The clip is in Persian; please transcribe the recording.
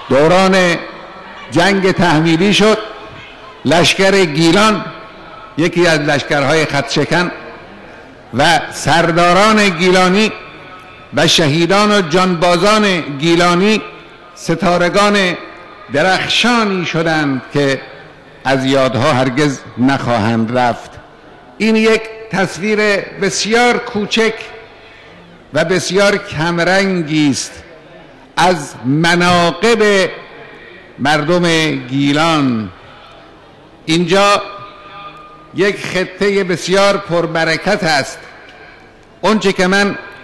دوران جنگ تحمیلی شد. لشکر گیلان، یکی از لشکرهای خطشکن، و سرداران گیلانی و شهیدان و جانبازان گیلانی ستارگان درخشانی شدند که از یادها هرگز نخواهند رفت. این یک تصویر بسیار کوچک و بسیار کمرنگی است از مناقب مردم گیلان. اینجا یک خطه بسیار پربرکت است. اونچه که من